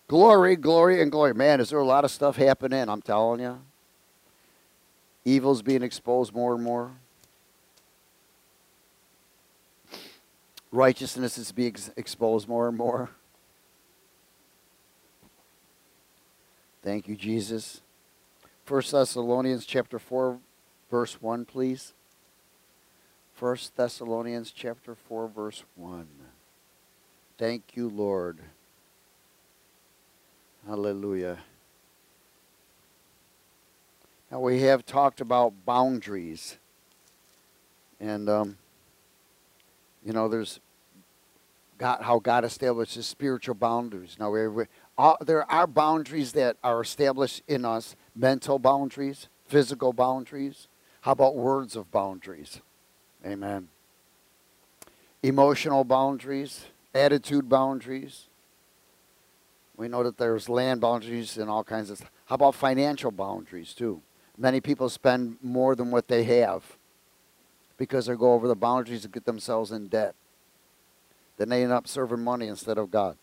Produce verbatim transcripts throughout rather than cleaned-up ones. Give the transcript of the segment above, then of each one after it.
Glory, glory, and glory. Man, is there a lot of stuff happening? I'm telling you. Evil's being exposed more and more. Righteousness is being ex- exposed more and more. Thank you, Jesus. First Thessalonians chapter four, verse one, please. First Thessalonians chapter four, verse one. Thank you, Lord. Hallelujah. Now we have talked about boundaries. And, um, you know, there's God, how God establishes spiritual boundaries. Now, we, we, all, there are boundaries that are established in us, mental boundaries, physical boundaries. How about words of boundaries? Amen. Emotional boundaries, attitude boundaries. We know that there's land boundaries and all kinds of stuff. How about financial boundaries, too? Many people spend more than what they have because they go over the boundaries to get themselves in debt. Then they end up serving money instead of God.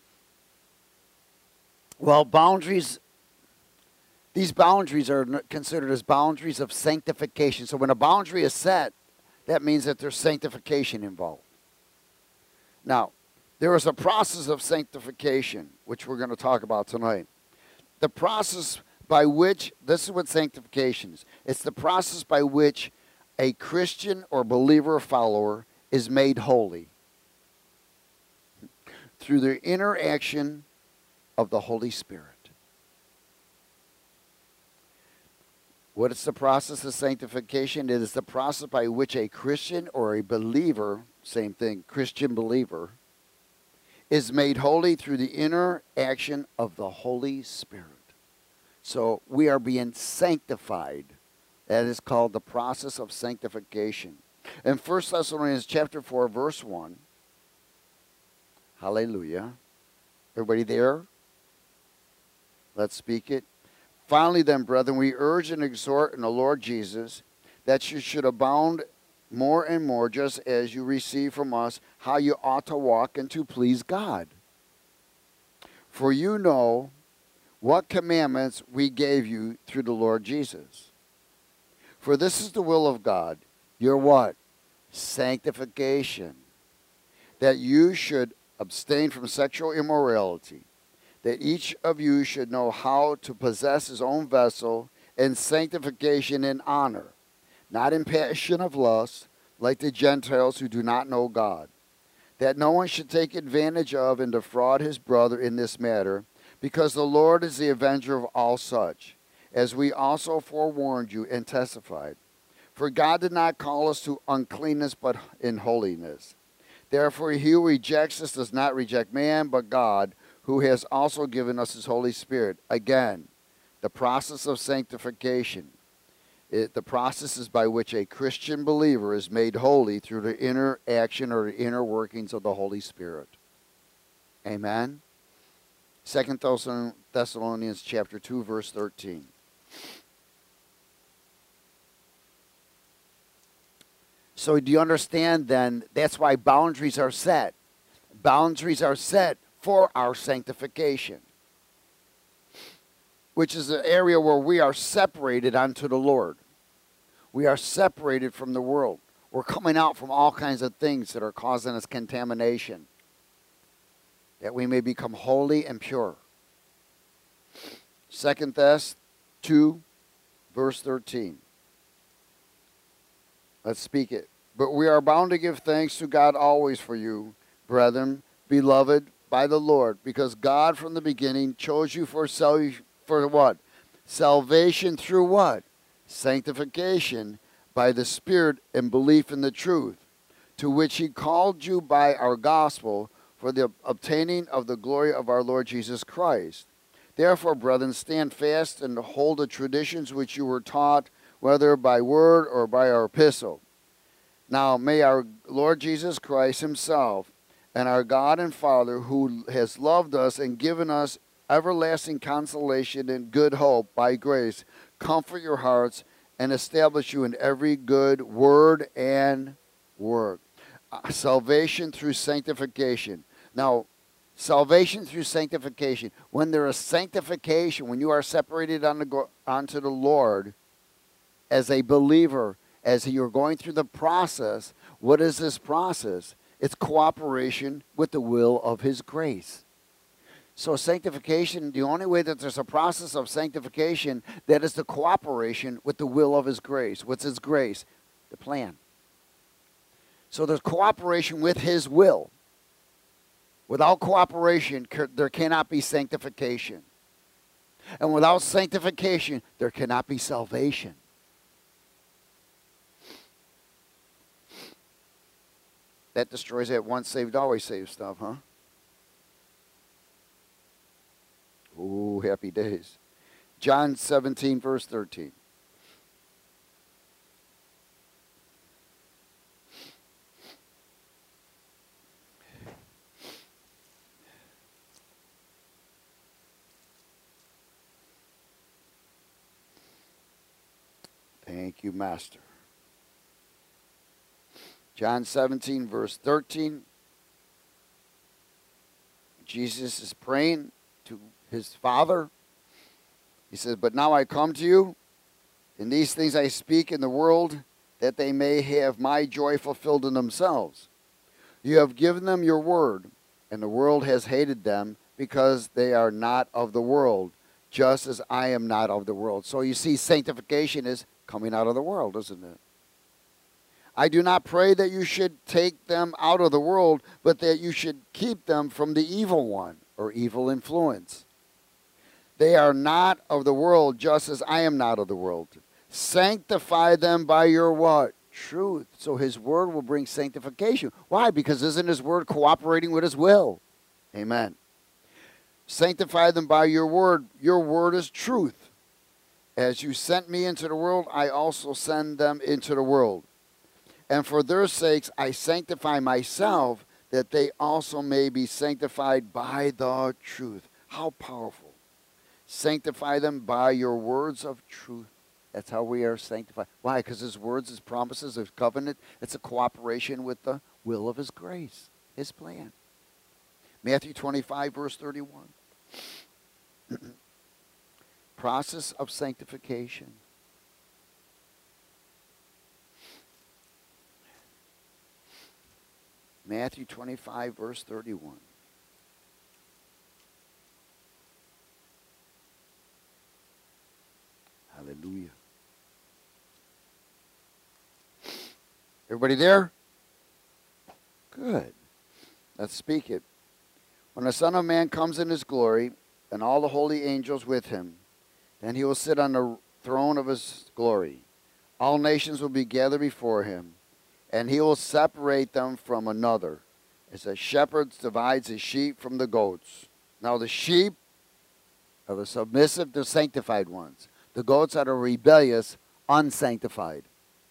Well, boundaries, these boundaries are considered as boundaries of sanctification. So when a boundary is set, that means that there's sanctification involved. Now, there is a process of sanctification, which we're going to talk about tonight. The process by which, this is what sanctification is. It's the process by which a Christian or believer or follower is made holy through the interaction of the Holy Spirit. What is the process of sanctification? It is the process by which a Christian or a believer, same thing, Christian believer, is made holy through the interaction of the Holy Spirit. So we are being sanctified. That is called the process of sanctification. In First Thessalonians chapter four, verse one, hallelujah. Everybody there? Let's speak it. Finally then, brethren, we urge and exhort in the Lord Jesus that you should abound more and more, just as you receive from us how you ought to walk and to please God. For you know what commandments we gave you through the Lord Jesus. For this is the will of God, your what? Sanctification. That you should abstain from sexual immorality, that each of you should know how to possess his own vessel in sanctification and honor, not in passion of lust, like the Gentiles who do not know God, that no one should take advantage of and defraud his brother in this matter, because the Lord is the avenger of all such, as we also forewarned you and testified. For God did not call us to uncleanness, but in holiness. Therefore he who rejects us does not reject man, but God, who has also given us his Holy Spirit. Again, the process of sanctification. It, the process is by which a Christian believer is made holy through the inner action or the inner workings of the Holy Spirit. Amen. Second Thessalonians chapter two, verse thirteen. So do you understand then, that's why boundaries are set. Boundaries are set for our sanctification, which is an area where we are separated unto the Lord. We are separated from the world. We're coming out from all kinds of things that are causing us contamination, that we may become holy and pure. Second Thess two, verse thirteen. Let's speak it. But we are bound to give thanks to God always for you, brethren, beloved by the Lord, because God from the beginning chose you for sal- for what? Salvation through what? Sanctification by the Spirit and belief in the truth, to which he called you by our gospel for the obtaining of the glory of our Lord Jesus Christ. Therefore, brethren, stand fast and hold the traditions which you were taught, whether by word or by our epistle. Now may our Lord Jesus Christ himself and our God and Father, who has loved us and given us everlasting consolation and good hope by grace, comfort your hearts and establish you in every good word and work. Uh, salvation through sanctification. Now, Salvation through sanctification. When there is sanctification, when you are separated unto the Lord as a believer, as you're going through the process, what is this process? It's cooperation with the will of his grace. So sanctification, the only way that there's a process of sanctification, that is the cooperation with the will of his grace. What's his grace? The plan. So there's cooperation with his will. Without cooperation, there cannot be sanctification. And without sanctification, there cannot be salvation. That destroys that once saved, always saved stuff, huh? Ooh, happy days. John seventeen, verse thirteen. Thank you, Master. John seventeen, verse thirteen. Jesus is praying to his Father. He says, but now I come to you, and these things I speak in the world, that they may have my joy fulfilled in themselves. You have given them your word, and the world has hated them, because they are not of the world, just as I am not of the world. So you see, sanctification is coming out of the world, isn't it? I do not pray that you should take them out of the world, but that you should keep them from the evil one, or evil influence. They are not of the world, just as I am not of the world. Sanctify them by your what? Truth. So his word will bring sanctification. Why? Because isn't his word cooperating with his will? Amen. Sanctify them by your word. Your word is truth. As you sent me into the world, I also send them into the world. And for their sakes I sanctify myself, that they also may be sanctified by the truth. How powerful. Sanctify them by your words of truth. That's how we are sanctified. Why? Because his words, his promises, his covenant, it's a cooperation with the will of his grace, his plan. Matthew twenty-five, verse thirty-one. Process of sanctification. Matthew twenty-five, verse thirty-one. Hallelujah. Everybody there? Good. Let's speak it. When the Son of Man comes in his glory, and all the holy angels with him, then he will sit on the throne of his glory. All nations will be gathered before him, and he will separate them from another, as a shepherd divides his sheep from the goats. Now the sheep are the submissive, the sanctified ones. The goats are the rebellious, unsanctified.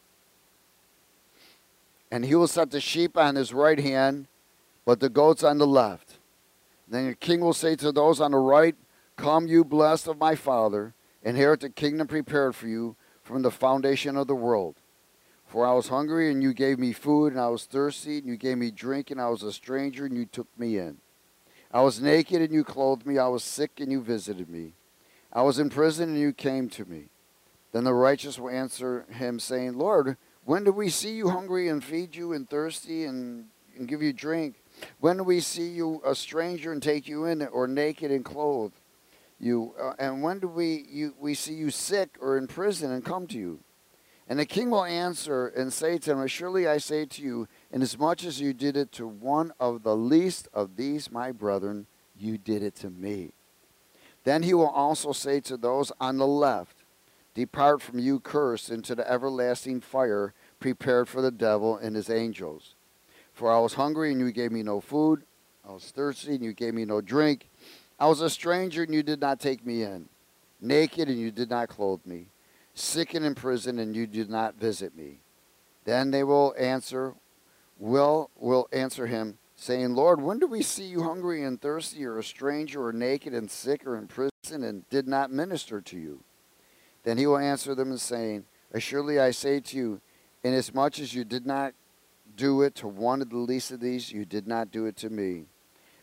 And he will set the sheep on his right hand, but the goats on the left. Then the king will say to those on the right, come, you blessed of my Father, inherit the kingdom prepared for you from the foundation of the world. For I was hungry, and you gave me food, and I was thirsty, and you gave me drink, and I was a stranger, and you took me in. I was naked, and you clothed me. I was sick, and you visited me. I was in prison, and you came to me. Then the righteous will answer him, saying, Lord, when did we see you hungry and feed you, and thirsty and, and give you drink? When did we see you a stranger and take you in, or naked and clothe you? Uh, and when do we you we see you sick or in prison and come to you? And the king will answer and say to him, surely I say to you, inasmuch as you did it to one of the least of these my brethren, you did it to me. Then he will also say to those on the left, depart from you, cursed, into the everlasting fire prepared for the devil and his angels. For I was hungry, and you gave me no food. I was thirsty, and you gave me no drink. I was a stranger, and you did not take me in. Naked, and you did not clothe me. Sick and in prison, and you did not visit me. Then they will answer, will will answer him, saying, Lord, when did we see you hungry and thirsty, or a stranger, or naked and sick, or in prison, and did not minister to you? Then he will answer them, and saying, surely I say to you, inasmuch as you did not do it to one of the least of these, you did not do it to me.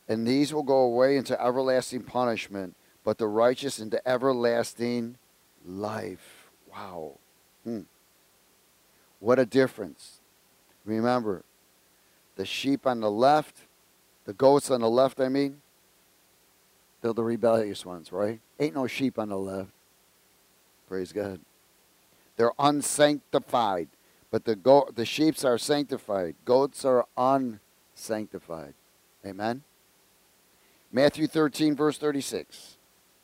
And these will go away into everlasting punishment, but the righteous into everlasting life. Wow. Hmm. What a difference. Remember, the sheep on the left, the goats on the left, I mean, they're the rebellious ones, right? Ain't no sheep on the left. Praise God. They're unsanctified. But the go the sheep are sanctified. Goats are unsanctified. Amen? Matthew thirteen, verse thirty-six.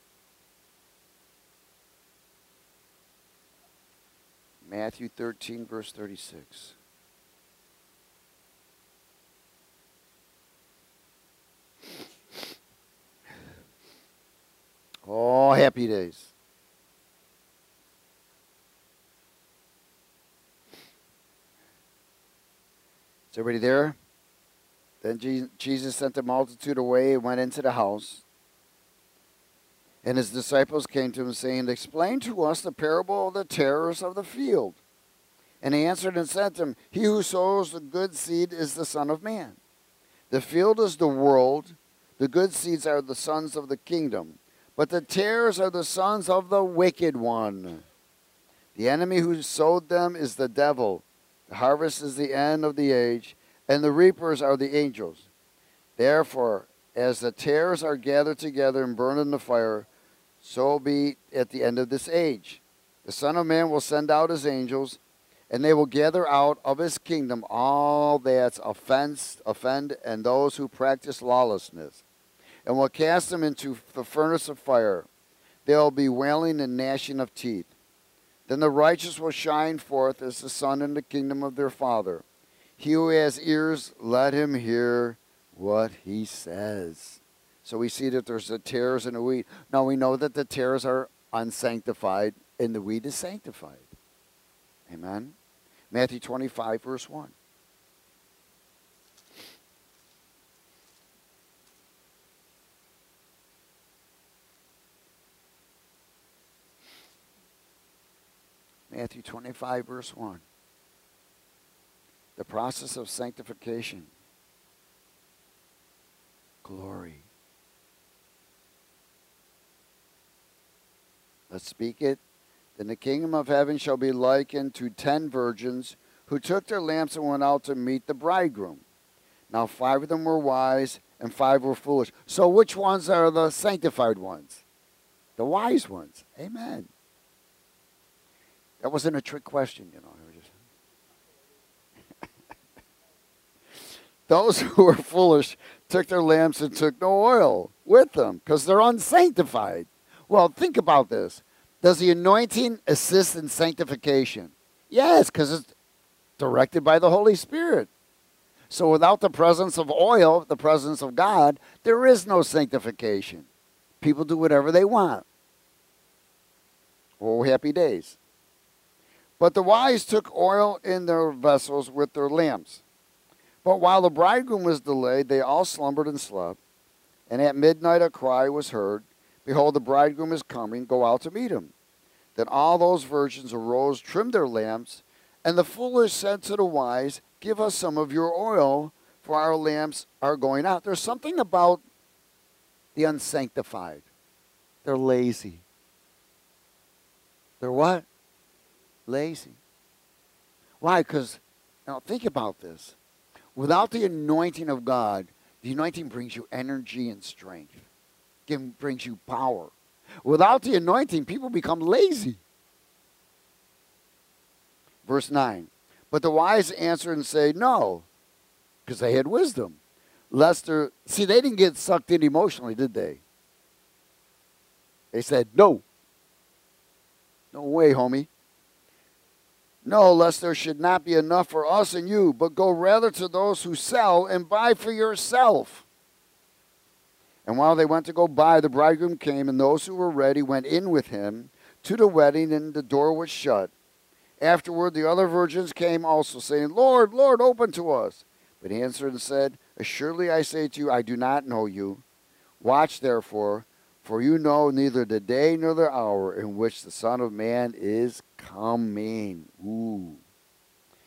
Matthew thirteen, verse thirty-six. Oh, happy days. Is everybody there? Then Jesus sent the multitude away and went into the house. And his disciples came to him, saying, "Explain to us the parable of the tares of the field." And he answered and said to them, "He who sows the good seed is the Son of Man. The field is the world. The good seeds are the sons of the kingdom. But the tares are the sons of the wicked one. The enemy who sowed them is the devil. The harvest is the end of the age, and the reapers are the angels. Therefore, as the tares are gathered together and burned in the fire, so be at the end of this age. The Son of Man will send out his angels, and they will gather out of his kingdom all that offense, offend and those who practice lawlessness, and will cast them into the furnace of fire. There will be wailing and gnashing of teeth. Then the righteous will shine forth as the sun in the kingdom of their Father. He who has ears, let him hear what he says." So we see that there's the tares and the wheat. Now we know that the tares are unsanctified and the wheat is sanctified. Amen. Matthew twenty-five, verse one. Matthew twenty-five, verse one. The process of sanctification. Glory. Let's speak it. "Then the kingdom of heaven shall be likened to ten virgins who took their lamps and went out to meet the bridegroom. Now five of them were wise and five were foolish." So which ones are the sanctified ones? The wise ones. Amen. That wasn't a trick question, you know. Those who were foolish took their lamps and took no oil with them because they're unsanctified. Well, think about this. Does the anointing assist in sanctification? Yes, because it's directed by the Holy Spirit. So without the presence of oil, the presence of God, there is no sanctification. People do whatever they want. Oh, happy days. "But the wise took oil in their vessels with their lamps. But while the bridegroom was delayed, they all slumbered and slept. And at midnight a cry was heard, 'Behold, the bridegroom is coming, go out to meet him.' Then all those virgins arose, trimmed their lamps, and the foolish said to the wise, 'Give us some of your oil, for our lamps are going out.'" There's something about the unsanctified. They're lazy. They're what? Lazy. Why? Because, you know, think about this. Without the anointing of God, the anointing brings you energy and strength. It brings you power. Without the anointing, people become lazy. Verse nine. "But the wise answered and say, no," because they had wisdom. "Lest there," see, they didn't get sucked in emotionally, did they? They said, "No. No way, homie. No, lest there should not be enough for us and you, but go rather to those who sell and buy for yourself." And while they went to go buy, the bridegroom came, and those who were ready went in with him to the wedding, and the door was shut. Afterward, the other virgins came also, saying, "Lord, Lord, open to us." But he answered and said, "Assuredly I say to you, I do not know you. Watch therefore, for you know neither the day nor the hour in which the Son of Man is coming." Ooh.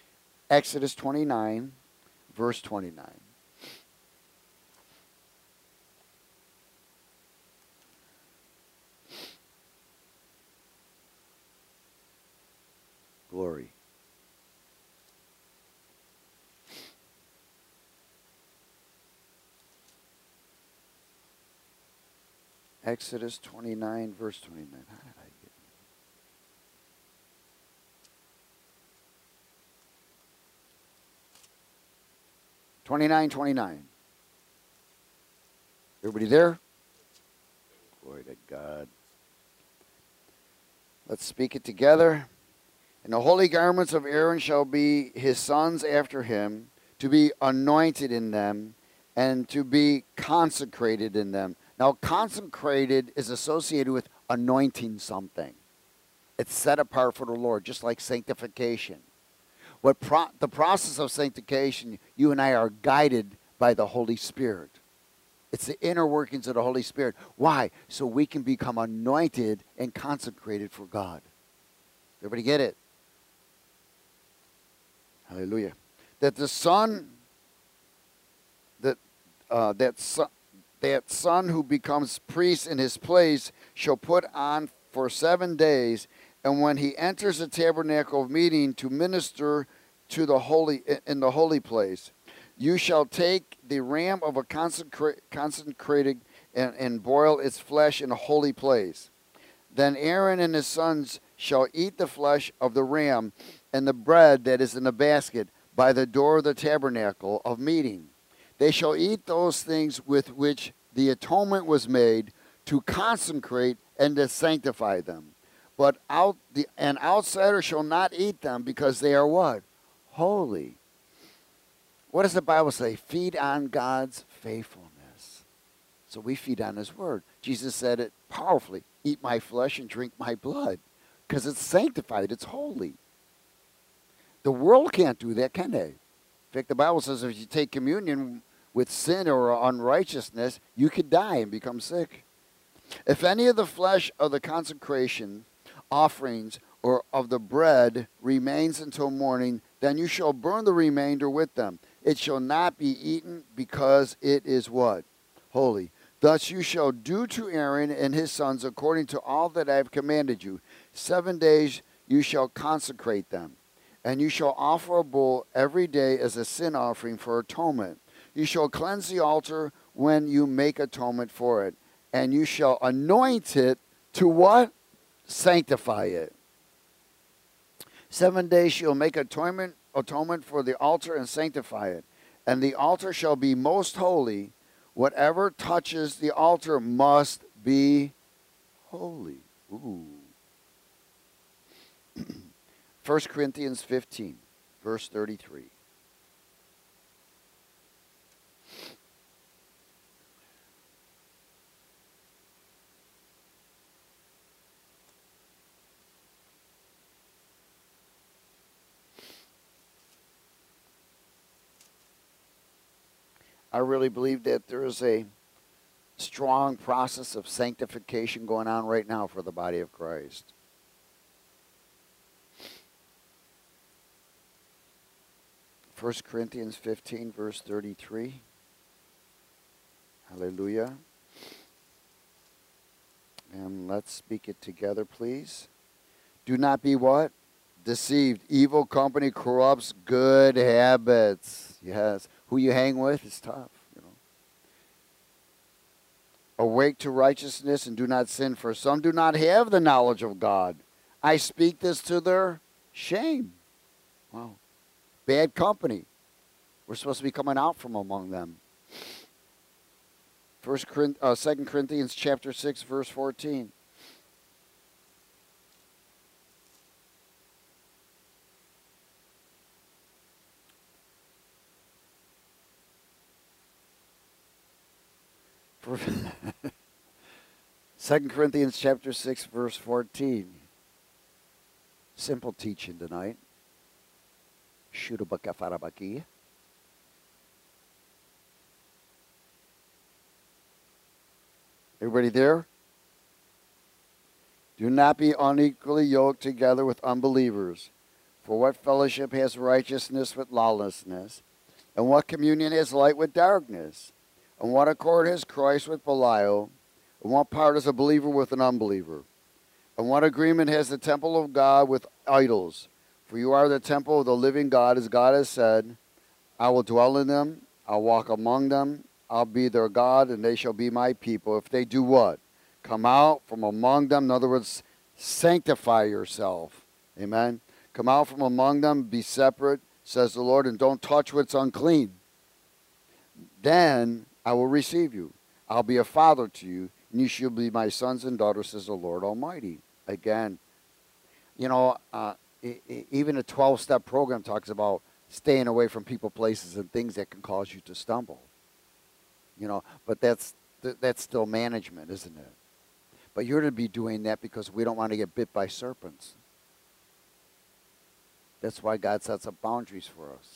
Exodus twenty-nine, verse twenty-nine. Exodus twenty-nine, verse twenty-nine. How did I get twenty-nine, twenty-nine. Everybody there? Glory to God. Let's speak it together. And the holy garments of Aaron shall be his sons after him, to be anointed in them, and to be consecrated in them. Now, consecrated is associated with anointing something. It's set apart for the Lord, just like sanctification. What pro- the process of sanctification, you and I are guided by the Holy Spirit. It's the inner workings of the Holy Spirit. Why? So we can become anointed and consecrated for God. Everybody get it? Hallelujah. That the son, that uh, that son, that son who becomes priest in his place shall put on for seven days, and when he enters the tabernacle of meeting to minister to the holy in the holy place, you shall take the ram of a consecra- consecrated and, and boil its flesh in a holy place. Then Aaron and his sons shall eat the flesh of the ram and the bread that is in the basket by the door of the tabernacle of meeting. They shall eat those things with which the atonement was made to consecrate and to sanctify them. But out the, an outsider shall not eat them, because they are what? Holy. What does the Bible say? Feed on God's faithfulness. So we feed on his word. Jesus said it powerfully. Eat my flesh and drink my blood. Because it's sanctified. It's holy. The world can't do that, can they? In fact, the Bible says if you take communion with sin or unrighteousness, you could die and become sick. If any of the flesh of the consecration offerings or of the bread remains until morning, then you shall burn the remainder with them. It shall not be eaten, because it is what? Holy. Thus you shall do to Aaron and his sons according to all that I have commanded you. Seven days you shall consecrate them, and you shall offer a bull every day as a sin offering for atonement. You shall cleanse the altar when you make atonement for it, and you shall anoint it to what? Sanctify it. Seven days shall make atonement, atonement for the altar and sanctify it. And the altar shall be most holy. Whatever touches the altar must be holy. Ooh. First Corinthians fifteen, verse thirty-three. I really believe that there is a strong process of sanctification going on right now for the body of Christ. First Corinthians fifteen, verse thirty-three. Hallelujah. And let's speak it together, please. Do not be what? Deceived. Evil company corrupts good habits. Yes. Who you hang with is tough, you know. Awake to righteousness and do not sin, for some do not have the knowledge of God. I speak this to their shame. Wow. Bad company. We're supposed to be coming out from among them. First, uh, Second Corinthians chapter six, verse fourteen. Second Corinthians chapter six, verse fourteen. Simple teaching tonight. Shurubakafarabaki. Everybody there? Do not be unequally yoked together with unbelievers. For what fellowship has righteousness with lawlessness? And what communion has light with darkness? And what accord has Christ with Belial? And what part is a believer with an unbeliever? And what agreement has the temple of God with idols? For you are the temple of the living God, as God has said, I will dwell in them, I'll walk among them, I'll be their God, and they shall be my people. If they do what? Come out from among them. In other words, sanctify yourself. Amen. Come out from among them, be separate, says the Lord, and don't touch what's unclean. Then I will receive you. I'll be a father to you, and you shall be my sons and daughters, says the Lord Almighty. Again, you know, uh, even a twelve-step program talks about staying away from people, places, and things that can cause you to stumble. You know, but that's that's still management, isn't it? But you're to be doing that because we don't want to get bit by serpents. That's why God sets up boundaries for us.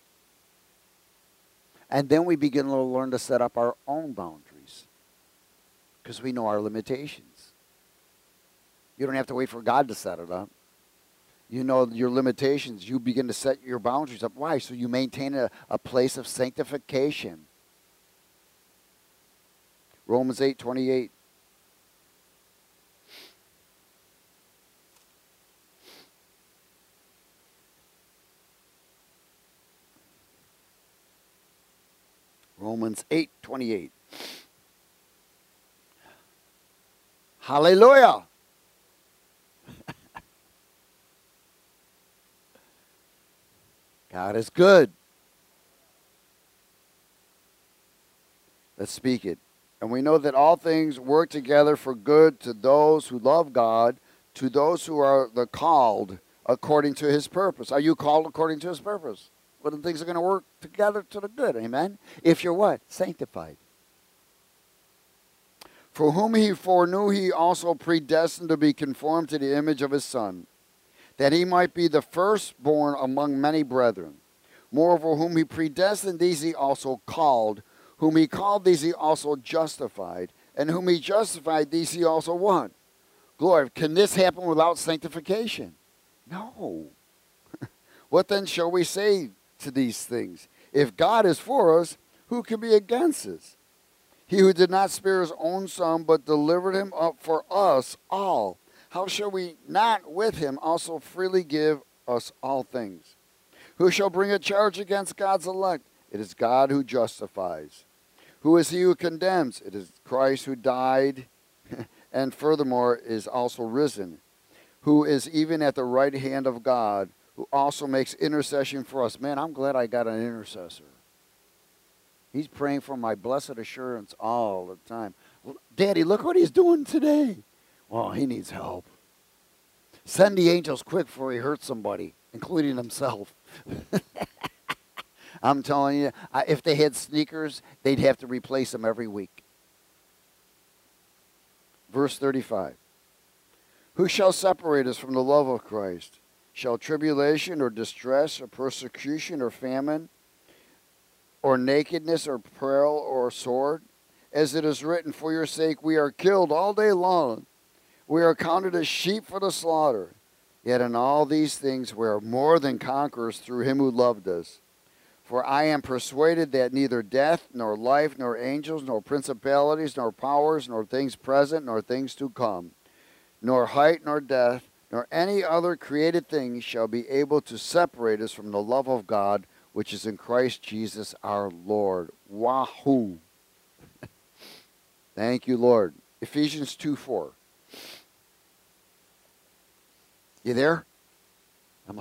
And then we begin to learn to set up our own boundaries because we know our limitations. You don't have to wait for God to set it up. You know your limitations. You begin to set your boundaries up. Why? So you maintain a, a place of sanctification. Romans eight twenty-eight. Romans eight twenty-eight. Hallelujah. God is good. Let's speak it. And we know that all things work together for good to those who love God, to those who are the called according to his purpose. Are you called according to his purpose? Well, then things are going to work together to the good. Amen? If you're what? Sanctified. For whom he foreknew, he also predestined to be conformed to the image of his Son, that he might be the firstborn among many brethren. Moreover, whom he predestined, these he also called. Whom he called, these he also justified. And whom he justified, these he also what? Glory. Can this happen without sanctification? No. What then shall we say to these things? If God is for us, who can be against us? He who did not spare his own Son, but delivered him up for us all, how shall we not with him also freely give us all things? Who shall bring a charge against God's elect? It is God who justifies. Who is he who condemns? It is Christ who died and furthermore is also risen, who is even at the right hand of God, who also makes intercession for us. Man, I'm glad I got an intercessor. He's praying for my blessed assurance all the time. Daddy, look what he's doing today. Well, he needs help. Send the angels quick before he hurts somebody, including himself. I'm telling you, if they had sneakers, they'd have to replace them every week. Verse thirty-five. Who shall separate us from the love of Christ? Shall tribulation or distress or persecution or famine or nakedness or peril or sword? As it is written, for your sake we are killed all day long. We are counted as sheep for the slaughter. Yet in all these things we are more than conquerors through him who loved us. For I am persuaded that neither death, nor life, nor angels, nor principalities, nor powers, nor things present, nor things to come, nor height, nor depth, nor any other created thing shall be able to separate us from the love of God, which is in Christ Jesus our Lord. Wahoo! Thank you, Lord. Ephesians two four. You there? I'm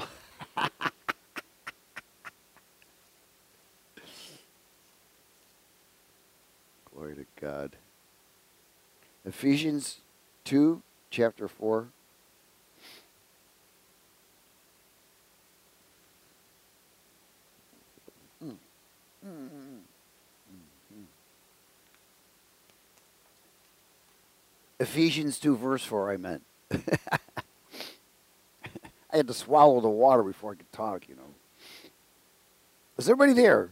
Glory to God. Ephesians two, chapter four. Mm. Mm. Mm. Ephesians two, verse four, I meant. I had to swallow the water before I could talk, you know. Is everybody there?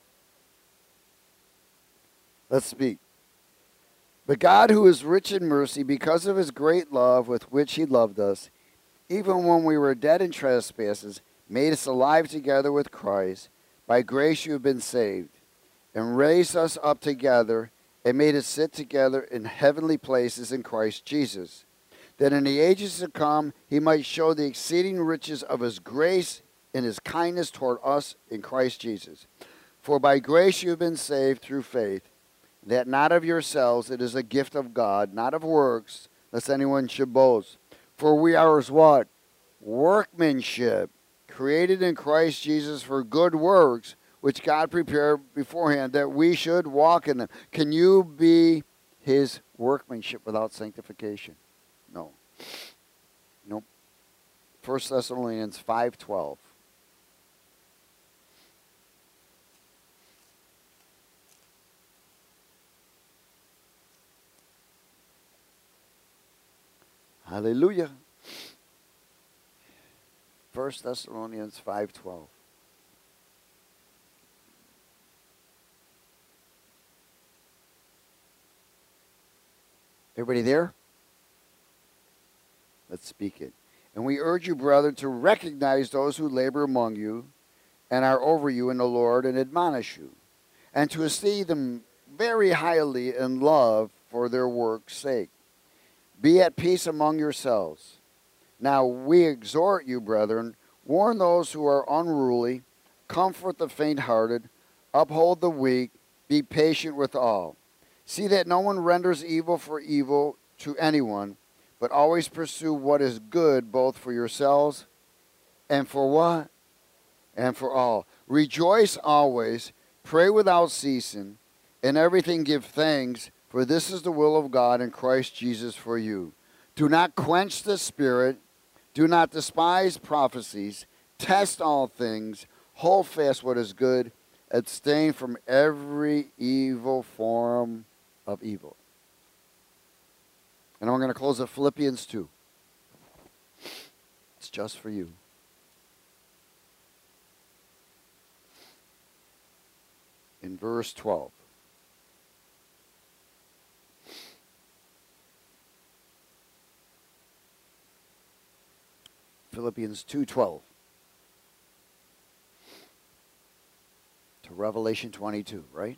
Let's speak. But God, who is rich in mercy, because of his great love with which he loved us, even when we were dead in trespasses, made us alive together with Christ. By grace you have been saved, and raised us up together, and made us sit together in heavenly places in Christ Jesus, that in the ages to come he might show the exceeding riches of his grace and his kindness toward us in Christ Jesus. For by grace you have been saved through faith, that not of yourselves, it is a gift of God, not of works, lest anyone should boast. For we are as what? Workmanship, created in Christ Jesus for good works, which God prepared beforehand that we should walk in them. Can you be his workmanship without sanctification? No. Nope. First Thessalonians five twelve. Hallelujah. First Thessalonians five twelve. Everybody there? Let's speak it. And we urge you, brethren, to recognize those who labor among you and are over you in the Lord and admonish you, and to esteem them very highly in love for their work's sake. Be at peace among yourselves. Now we exhort you, brethren, warn those who are unruly, comfort the faint-hearted, uphold the weak, be patient with all. See that no one renders evil for evil to anyone, but always pursue what is good both for yourselves and for what? And for all. Rejoice always, pray without ceasing, in everything give thanks, for this is the will of God in Christ Jesus for you. Do not quench the spirit, do not despise prophecies, test all things, hold fast what is good, abstain from every evil form of evil. And I'm going to close at Philippians two. It's just for you. In verse twelve. Philippians two twelve. To Revelation twenty-two, right?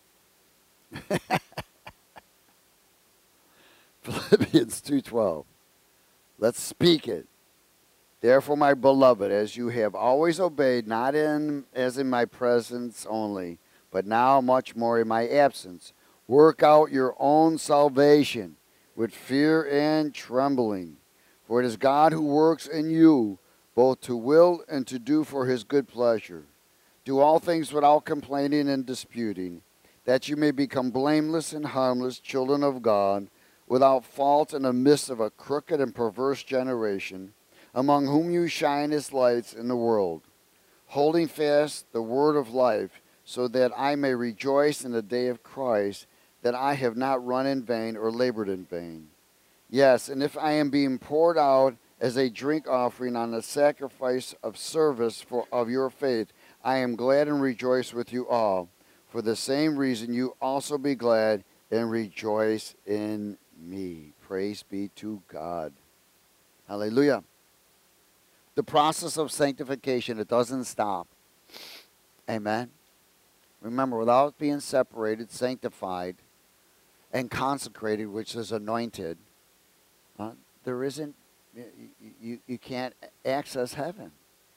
Philippians two twelve. Let's speak it. Therefore, my beloved, as you have always obeyed, not in as in my presence only, but now much more in my absence, work out your own salvation with fear and trembling. For it is God who works in you, both to will and to do for his good pleasure. Do all things without complaining and disputing, that you may become blameless and harmless children of God, without fault in the midst of a crooked and perverse generation, among whom you shine as lights in the world, holding fast the word of life, so that I may rejoice in the day of Christ, that I have not run in vain or labored in vain. Yes, and if I am being poured out as a drink offering on the sacrifice of service for, of your faith, I am glad and rejoice with you all. For the same reason you also be glad and rejoice in me. Praise be to God. Hallelujah. The process of sanctification, it doesn't stop. Amen. Remember, without being separated, sanctified, and consecrated, which is anointed, uh, there isn't, you, you, you can't access heaven.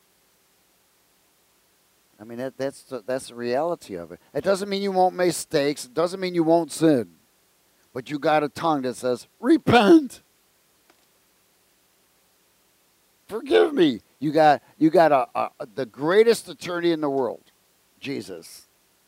I mean, that, that's, the, that's the reality of it. It doesn't mean you won't make mistakes. It doesn't mean you won't sin. But you got a tongue that says, repent. Forgive me. You got, you got a, a, the greatest attorney in the world, Jesus,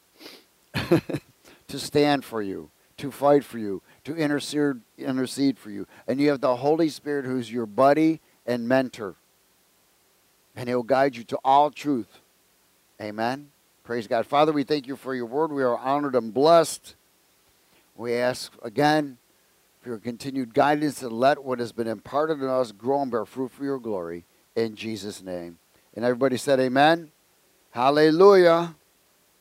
to stand for you, to fight for you, to intercede, intercede for you. And you have the Holy Spirit who's your buddy and mentor. And he'll guide you to all truth. Amen. Praise God. Father, we thank you for your word. We are honored and blessed. We ask again for your continued guidance and let what has been imparted in us grow and bear fruit for your glory. In Jesus' name. And everybody said amen. Hallelujah.